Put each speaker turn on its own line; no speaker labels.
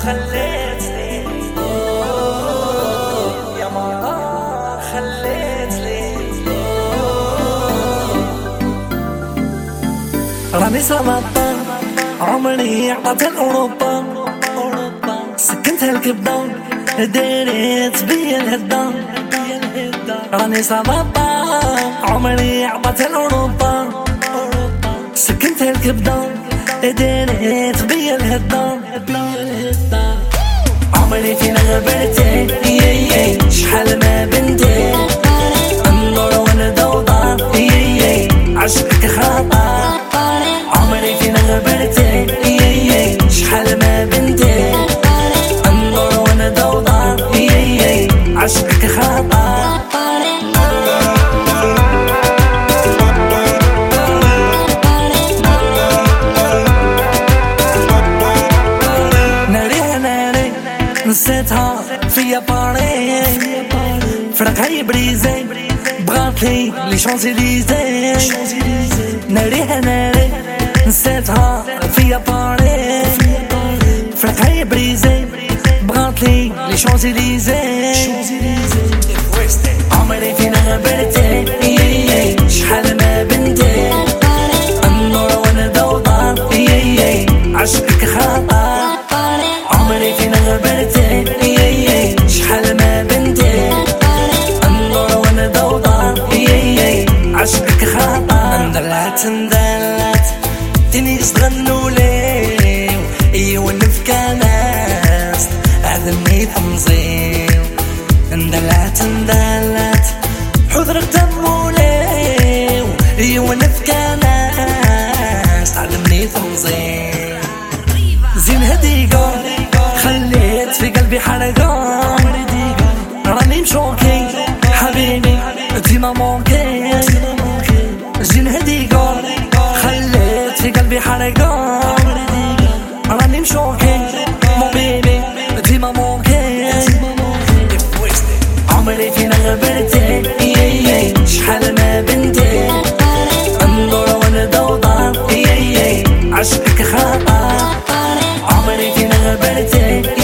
خليتني يا ما خليتني راني سلطان عمري عطت الأوروبا سكنت الكبدة ديريت بيا الهدى راني سلطان عمري عطت الأوروبا سكنت الكبدة ديريت بيا الهدى عمري فينا غبرتي شحال ما بنتي النور وانا ضوضاء عشقك خطا عمري فينا غبرتي شحال ما بنتي النور وانا ضوضاء عشقك خطا نسيتها فيا باري فرقها بريزي بغاتلي لي شانزليزي ناريها ناري نسيتها فيا باري فرقها بريزي بغاتلي لي شانزليزي عمري فينا غبرتي شحال ما بنتي النور وانا ضوضاء عشقك خطا عمري فينا غبرتي شحال ما بنتي النور وانا ضوضاء عشقك خطا اندلعت تاني صغنوا لي ايوا نفكا ناس هذا الميت مزير اندلعت حضرك تمولي ايوا نفكا ناس هذا الميت مزير زين هديقة خليت في قلبي حرقة راني مشوكي حبيبي ديما مونكي زين هديقة خليت في قلبي حرقة راني مشوكي مو بيبي ديما مونكي عمري فينا غبرتي شحال ما بنتي النور وانا ضوضاء عشقك خطا عمري فينا غبرتي